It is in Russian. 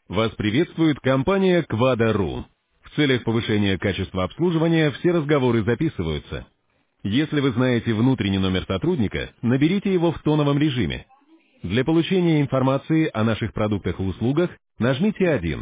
Вас приветствует компания Quadro. В целях повышения качества обслуживания все разговоры записываются. Если вы знаете внутренний номер сотрудника, наберите его в тоновом режиме. Для получения информации о наших продуктах и услугах нажмите 1.